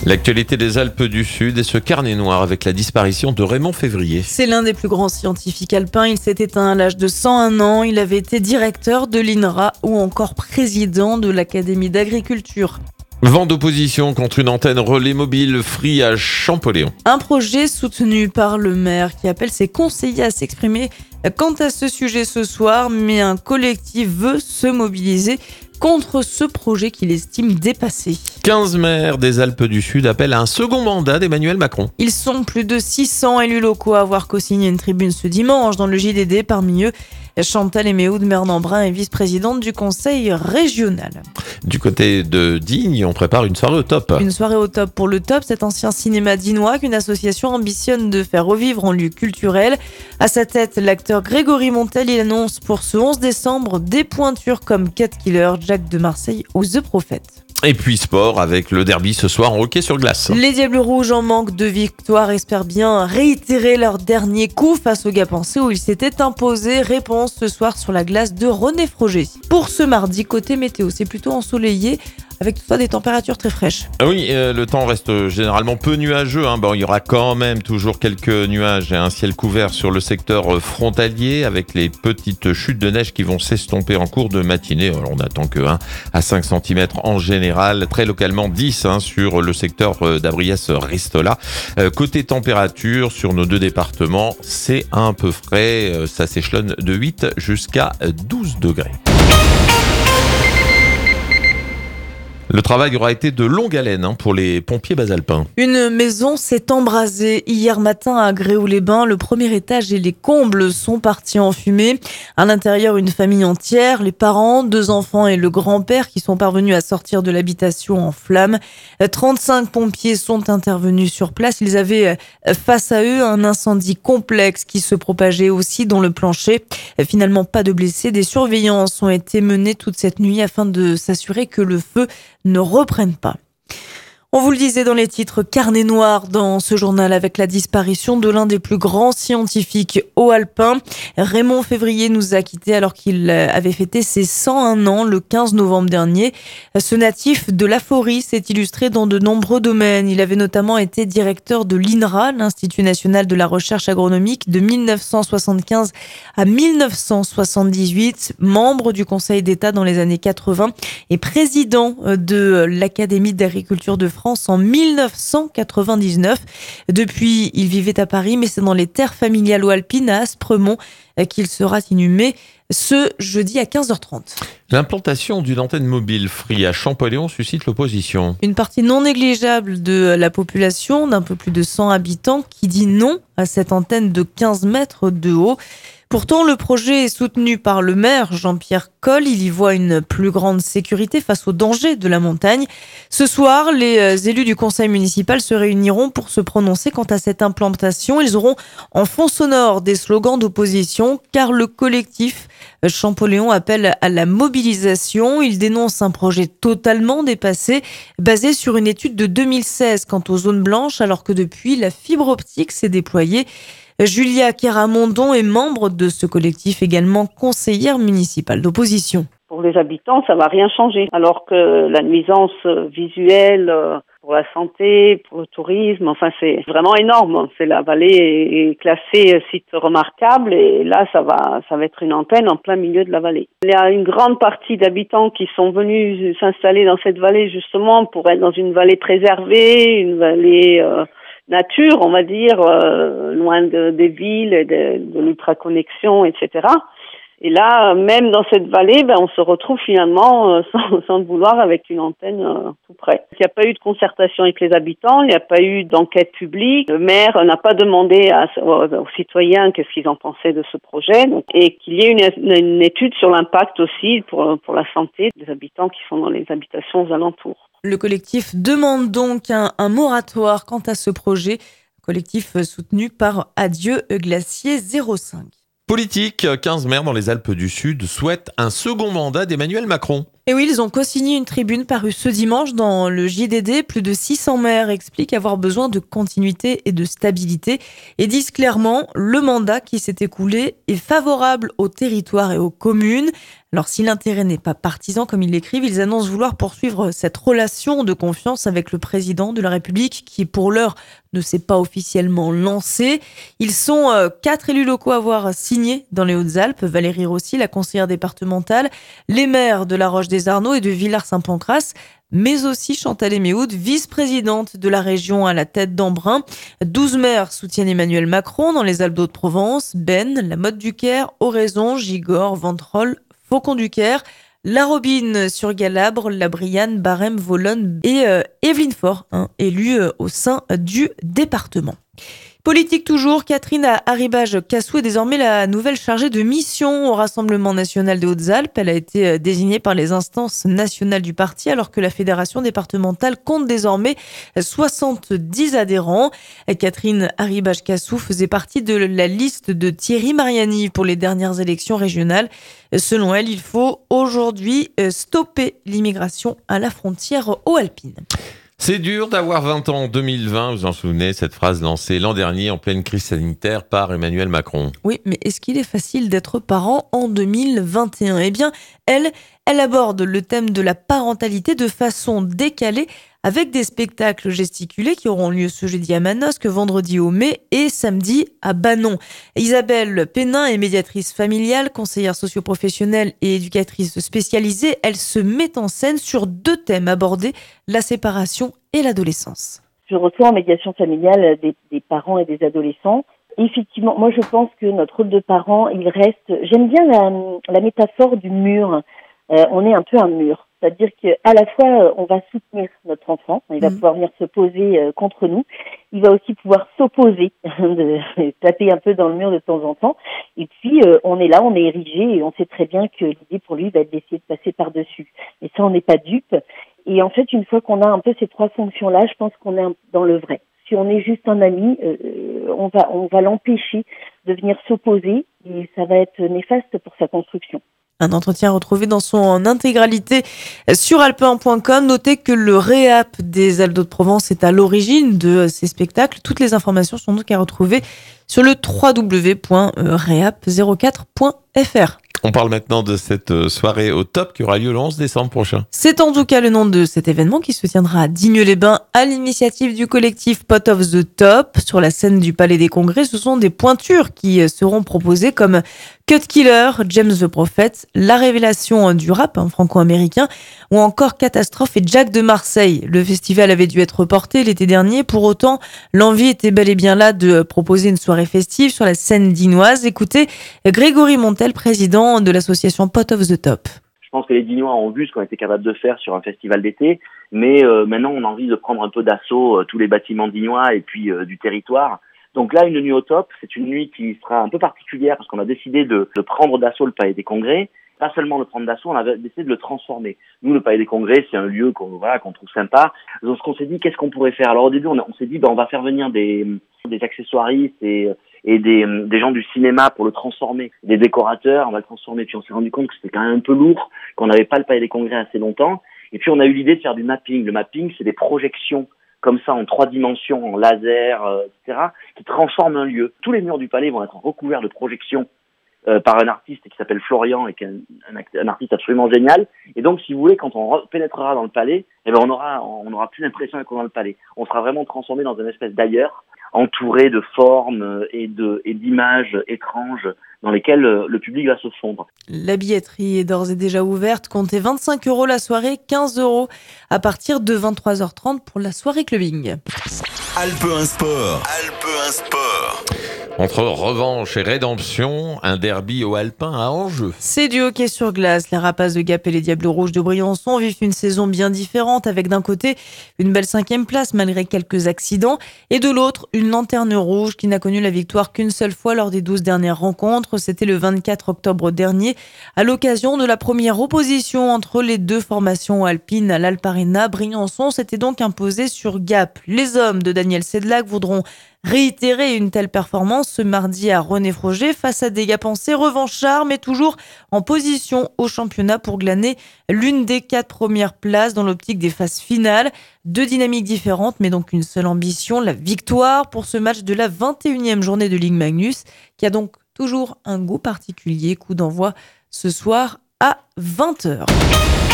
L'actualité des Alpes du Sud et ce carnet noir avec la disparition de Raymond Février. C'est l'un des plus grands scientifiques alpins. Il s'est éteint à l'âge de 101 ans. Il avait été directeur de l'INRA ou encore président de l'Académie d'agriculture. Vent d'opposition contre une antenne relais mobile Free à Champollion. Un projet soutenu par le maire qui appelle ses conseillers à s'exprimer quant à ce sujet ce soir, mais un collectif veut se mobiliser contre ce projet qu'il estime dépassé. 15 maires des Alpes du Sud appellent à un second mandat d'Emmanuel Macron. Ils sont plus de 600 élus locaux à avoir co-signé une tribune ce dimanche dans le JDD. Parmi eux, Chantal Eméhoud, maire d'Embrun et vice-présidente du conseil régional. Du côté de Digne, on prépare une soirée au top. Une soirée au top pour le top, cet ancien cinéma dinois qu'une association ambitionne de faire revivre en lieu culturel. À sa tête, l'acteur Grégory Montel, il annonce pour ce 11 décembre des pointures comme Cat Killer, Jack de Marseille ou The Prophet. Et puis sport avec le derby ce soir en hockey sur glace. Les Diables Rouges, en manque de victoire, espèrent bien réitérer leur dernier coup face au Gapençais où ils s'étaient imposés. Réponse ce soir sur la glace de René Froger. Pour ce mardi, côté météo, c'est plutôt ensoleillé avec toutefois des températures très fraîches. Oui, le temps reste généralement peu nuageux. Bon, il y aura quand même toujours quelques nuages et un ciel couvert sur le secteur frontalier avec les petites chutes de neige qui vont s'estomper en cours de matinée. Alors, on attend que 1 à 5 cm en général, très localement 10 sur le secteur d'Abriès-Ristola. Côté température, sur nos deux départements, c'est un peu frais. Ça s'échelonne de 8 jusqu'à 12 degrés. Le travail aura été de longue haleine pour les pompiers basalpins. Une maison s'est embrasée hier matin à Gréoux-les-Bains. Le premier étage et les combles sont partis en fumée. À l'intérieur, une famille entière, les parents, 2 enfants et le grand-père qui sont parvenus à sortir de l'habitation en flammes. 35 pompiers sont intervenus sur place. Ils avaient face à eux un incendie complexe qui se propageait aussi dans le plancher. Finalement, pas de blessés. Des surveillances ont été menées toute cette nuit afin de s'assurer que le feu ne reprennent pas. On vous le disait dans les titres, carnet noir dans ce journal avec la disparition de l'un des plus grands scientifiques haut-alpins. Raymond Février nous a quittés alors qu'il avait fêté ses 101 ans le 15 novembre dernier. Ce natif de l'Aphorie s'est illustré dans de nombreux domaines. Il avait notamment été directeur de l'INRA, l'Institut national de la recherche agronomique, de 1975 à 1978, membre du Conseil d'État dans les années 80 et président de l'Académie d'agriculture de France en 1999. Depuis, il vivait à Paris, mais c'est dans les terres familiales ou alpines à Aspremont qu'il sera inhumé ce jeudi à 15h30. L'implantation d'une antenne mobile Free à Champollion suscite l'opposition. Une partie non négligeable de la population, d'un peu plus de 100 habitants, qui dit non à cette antenne de 15 mètres de haut. Pourtant, le projet est soutenu par le maire Jean-Pierre Coll. Il y voit une plus grande sécurité face aux dangers de la montagne. Ce soir, les élus du conseil municipal se réuniront pour se prononcer quant à cette implantation. Ils auront en fond sonore des slogans d'opposition car le collectif Champollion appelle à la mobilisation. Il dénonce un projet totalement dépassé, basé sur une étude de 2016 quant aux zones blanches, alors que depuis, la fibre optique s'est déployée. Julia Keramondon est membre de ce collectif, également conseillère municipale d'opposition. Pour les habitants, ça va rien changer. Alors que la nuisance visuelle pour la santé, pour le tourisme, enfin c'est vraiment énorme. La vallée est classée site remarquable et là ça va être une antenne en plein milieu de la vallée. Il y a une grande partie d'habitants qui sont venus s'installer dans cette vallée justement pour être dans une vallée préservée, une vallée nature, on va dire, loin des villes et de l'ultraconnexion, etc. Et là, même dans cette vallée, on se retrouve finalement, sans le vouloir, avec une antenne tout près. Il n'y a pas eu de concertation avec les habitants, il n'y a pas eu d'enquête publique. Le maire n'a pas demandé aux citoyens qu'est-ce qu'ils en pensaient de ce projet, et qu'il y ait une étude sur l'impact aussi pour la santé des habitants qui sont dans les habitations aux alentours. Le collectif demande donc un moratoire quant à ce projet, collectif soutenu par Adieu Glacier 05. Politique, 15 maires dans les Alpes du Sud souhaitent un second mandat d'Emmanuel Macron. Et oui, ils ont co-signé une tribune parue ce dimanche dans le JDD. Plus de 600 maires expliquent avoir besoin de continuité et de stabilité et disent clairement le mandat qui s'est écoulé est favorable aux territoires et aux communes. Alors si l'intérêt n'est pas partisan comme ils l'écrivent, ils annoncent vouloir poursuivre cette relation de confiance avec le président de la République qui pour l'heure ne s'est pas officiellement lancé. Ils sont 4 élus locaux à avoir signé dans les Hautes-Alpes. Valérie Rossi, la conseillère départementale, les maires de La Roche-des-Arnaud et de Villars-Saint-Pancrace, mais aussi Chantal Éméoud, vice-présidente de la région à la tête d'Embrun. 12 maires soutiennent Emmanuel Macron dans les Alpes-de-Haute-Provence, Ben, la Motte-du-Caire, Oraison, Gigorre, Ventrolle, Faucon-du-Caire, la Robine sur Galabre, la Brianne, Barème, Volonne et Évelyne Faure, élue au sein du département. Politique toujours, Catherine Arribas-Cassou est désormais la nouvelle chargée de mission au Rassemblement national des Hautes-Alpes. Elle a été désignée par les instances nationales du parti alors que la fédération départementale compte désormais 70 adhérents. Catherine Arribas-Cassou faisait partie de la liste de Thierry Mariani pour les dernières élections régionales. Selon elle, il faut aujourd'hui stopper l'immigration à la frontière haut-alpine. C'est dur d'avoir 20 ans en 2020, vous en souvenez, cette phrase lancée l'an dernier en pleine crise sanitaire par Emmanuel Macron. Oui, mais est-ce qu'il est facile d'être parent en 2021 ? Eh bien, elle aborde le thème de la parentalité de façon décalée avec des spectacles gesticulés qui auront lieu ce jeudi à Manosque, vendredi au Mai et samedi à Banon. Isabelle Pénin est médiatrice familiale, conseillère socio-professionnelle et éducatrice spécialisée. Elle se met en scène sur 2 thèmes abordés, la séparation et l'adolescence. Je reçois en médiation familiale des parents et des adolescents. Effectivement, moi je pense que notre rôle de parent, il reste... J'aime bien la métaphore du mur. On est un peu un mur. C'est-à-dire qu'à la fois, on va soutenir notre enfant, il va pouvoir venir se poser contre nous, il va aussi pouvoir s'opposer, taper un peu dans le mur de temps en temps, et puis on est là, on est érigé, et on sait très bien que l'idée pour lui va être d'essayer de passer par-dessus. Et ça, on n'est pas dupe. Et en fait, une fois qu'on a un peu ces 3 fonctions-là, je pense qu'on est dans le vrai. Si on est juste un ami, on va l'empêcher de venir s'opposer, et ça va être néfaste pour sa construction. Un entretien retrouvé dans son intégralité sur alpe1.com. Notez que le réap des Alpes-de-Provence est à l'origine de ces spectacles. Toutes les informations sont donc à retrouver sur le www.reap04.fr. On parle maintenant de cette soirée au top qui aura lieu le 11 décembre prochain. C'est en tout cas le nom de cet événement qui se tiendra à Digne-les-Bains à l'initiative du collectif Pot of the Top. Sur la scène du Palais des Congrès, ce sont des pointures qui seront proposées comme Cut Killer, James the Prophet, La Révélation du rap franco-américain ou encore Catastrophe et Jack de Marseille. Le festival avait dû être reporté l'été dernier. Pour autant, l'envie était bel et bien là de proposer une soirée festive sur la scène dinoise. Écoutez Grégory Montel, président de l'association Pot of the Top. Je pense que les Dinois ont vu ce qu'on était capable de faire sur un festival d'été, mais maintenant on a envie de prendre un peu d'assaut tous les bâtiments dinois et puis du territoire. Donc là, une nuit au top, c'est une nuit qui sera un peu particulière parce qu'on a décidé de prendre d'assaut le Palais des Congrès. Pas seulement le prendre d'assaut, on avait décidé de le transformer. Nous, le Palais des Congrès, c'est un lieu qu'on trouve sympa. Donc, ce qu'on s'est dit, qu'est-ce qu'on pourrait faire ? Alors, au début, on s'est dit, on va faire venir des accessoiristes et des gens du cinéma pour le transformer. Des décorateurs, on va le transformer. Puis, on s'est rendu compte que c'était quand même un peu lourd, qu'on n'avait pas le Palais des Congrès assez longtemps. Et puis, on a eu l'idée de faire du mapping. Le mapping, c'est des projections comme ça en 3 dimensions, en laser, etc., qui transforment un lieu. Tous les murs du palais vont être recouverts de projections par un artiste qui s'appelle Florian et qui est un artiste absolument génial. Et donc, si vous voulez, quand on pénétrera dans le palais, on aura plus l'impression d'être dans le palais. On sera vraiment transformé dans une espèce d'ailleurs, entouré de formes et d'images étranges dans lesquelles le public va se fondre. La billetterie est d'ores et déjà ouverte. Comptez 25 € la soirée, 15 € à partir de 23h30 pour la soirée clubbing. Alpe 1 Sport. Alpe 1 Sport. Entre revanche et rédemption, un derby au alpin à enjeu. C'est du hockey sur glace. Les Rapaces de Gap et les Diables Rouges de Briançon vivent une saison bien différente avec d'un côté une belle 5e place malgré quelques accidents et de l'autre une lanterne rouge qui n'a connu la victoire qu'une seule fois lors des 12 dernières rencontres. C'était le 24 octobre dernier à l'occasion de la première opposition entre les 2 formations alpines à l'Alparena. Briançon s'était donc imposé sur Gap. Les hommes de Daniel Sedlak voudront réitérer une telle performance ce mardi à René-Froger face à des Gapençais revanchards mais toujours en position au championnat pour glaner l'une des 4 premières places dans l'optique des phases finales. 2 dynamiques différentes mais donc une seule ambition, la victoire pour ce match de la 21e journée de Ligue Magnus qui a donc toujours un goût particulier. Coup d'envoi ce soir à 20h.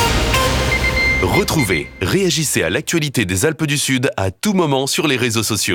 Retrouvez, réagissez à l'actualité des Alpes du Sud à tout moment sur les réseaux sociaux.